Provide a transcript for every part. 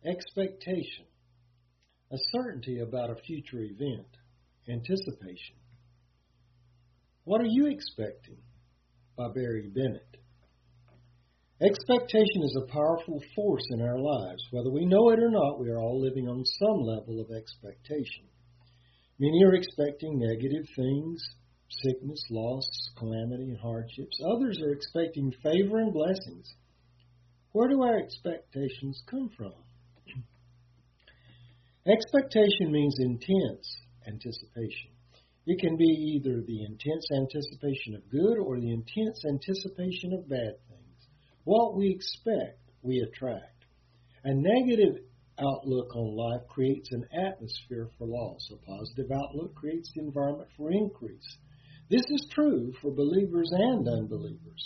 Expectation, a certainty about a future event. Anticipation. What are you expecting? By Barry Bennett. Expectation is a powerful force in our lives. Whether we know it or not, we are all living on some level of expectation. Many are expecting negative things, sickness, loss, calamity, and hardships. Others are expecting favor and blessings. Where do our expectations come from? Expectation means intense anticipation. It can be either the intense anticipation of good or the intense anticipation of bad things. What we expect, we attract. A negative outlook on life creates an atmosphere for loss. A positive outlook creates the environment for increase. This is true for believers and unbelievers.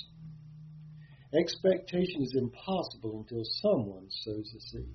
Expectation is impossible until someone sows a seed.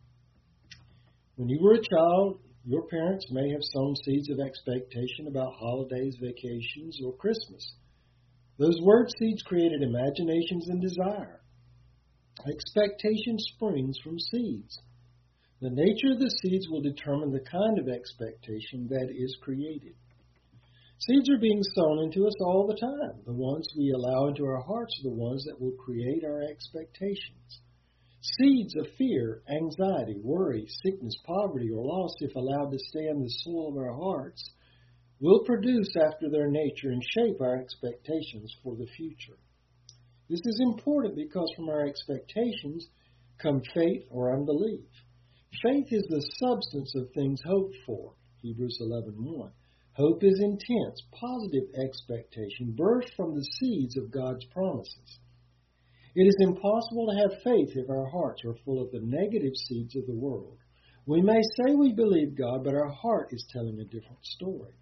When you were a child, your parents may have sown seeds of expectation about holidays, vacations, or Christmas. Those word seeds created imaginations and desire. Expectation springs from seeds. The nature of the seeds will determine the kind of expectation that is created. Seeds are being sown into us all the time. The ones we allow into our hearts are the ones that will create our expectations. Seeds of fear, anxiety, worry, sickness, poverty, or loss, if allowed to stay in the soil of our hearts, will produce after their nature and shape our expectations for the future. This is important because from our expectations come faith or unbelief. Faith is the substance of things hoped for, Hebrews 11:1. Hope is intense, positive expectation birthed from the seeds of God's promises. It is impossible to have faith if our hearts are full of the negative seeds of the world. We may say we believe God, but our heart is telling a different story.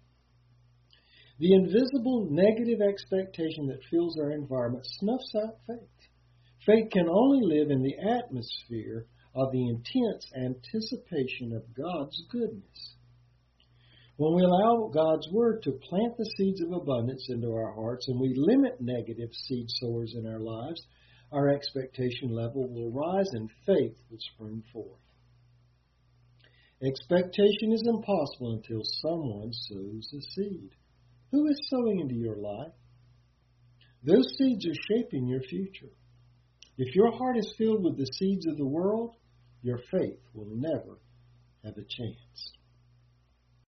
The invisible negative expectation that fills our environment snuffs out faith. Faith can only live in the atmosphere of the intense anticipation of God's goodness. When we allow God's Word to plant the seeds of abundance into our hearts and we limit negative seed sowers in our lives, our expectation level will rise and faith will spring forth. Expectation is impossible until someone sows a seed. Who is sowing into your life? Those seeds are shaping your future. If your heart is filled with the seeds of the world, your faith will never have a chance.